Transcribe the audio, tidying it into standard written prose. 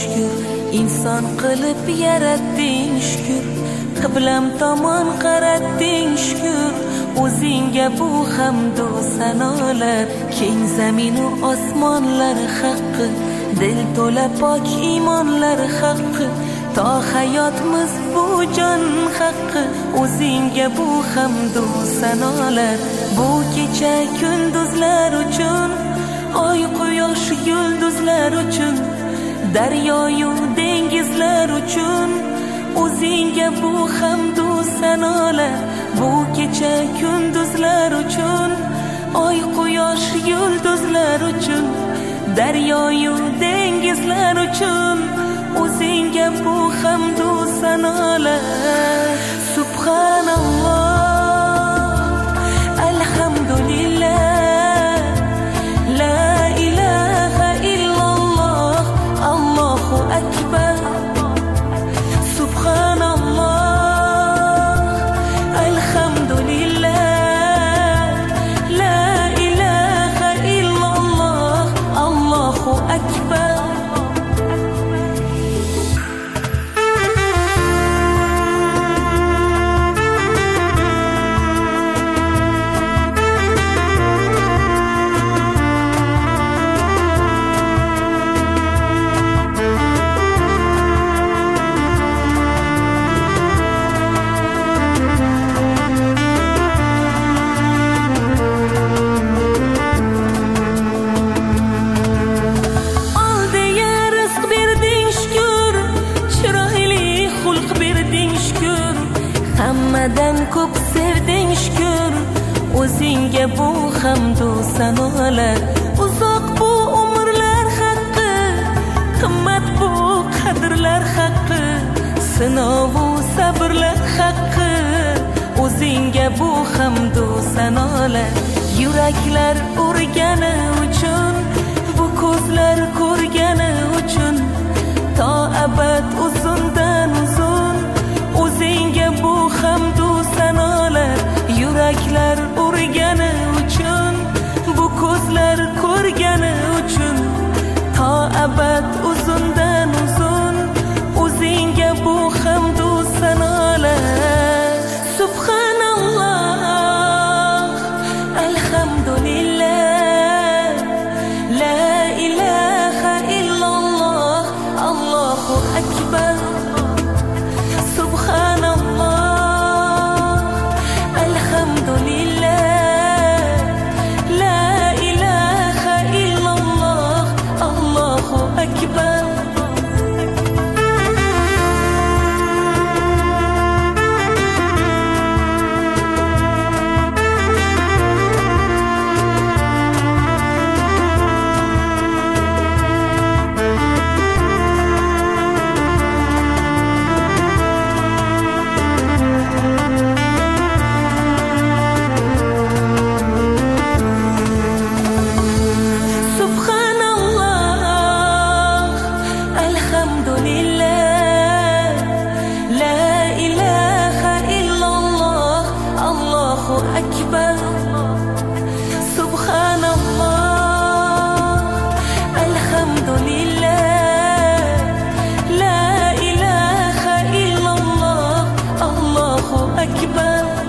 shukr, inson qilib yaratding shukr, qiblam tomon qaratding shukr. O'zingga bu hamdu sanolar, keng zaminu osmonlar haqqi, dil to'la pok iymonlar haqqi, to hayotimiz bu jon haqqi. O'zingga bu hamdu sanolar, bu kecha kunduzlar uchun, oy quyosh yulduzlar uchun, daryoyu dengizlar uchun. O'zingga bu hamdu sanolar, bu kecha kunduzlar uchun, oy quyosh yulduzlar uchun, daryoyu dengizlar uchun. O'zingga bu hamdu sanolar. Subhanalloh, alhamdulillah, la ilaha illalloh, Allohu akbar. Subhanalloh, alhamdulillah, la ilaha illalloh, Allohu akbar. Hammadan ko'p sevding shukr, o'zingga bu hamdu sanolar. Uzoq bu umrlar haqqi, qimmat bu qadrlar haqqi, sinovu sabrlar haqqi. O'zingga bu hamdu sanolar. Yuraklar urgani uchun, bu ko'zlar ko'rgani uchun, to abad uzundan uzun. O'zingga bu hamdu sanolar. Yuraklar urgani uchun, bu ko'zlar ko'rgani uchun, to abad uzundan uzun. O'zingga bu hamdu sanolar. Subhanalloh, alhamdulillah, la ilaha illalloh, Allohu akbar. Subhanalloh, alhamdulillah, la ilaha illalloh, Allohu akbar. Akbar. Subhanallah, alhamdulillah, la ilaha illalloh, Allohu akbar.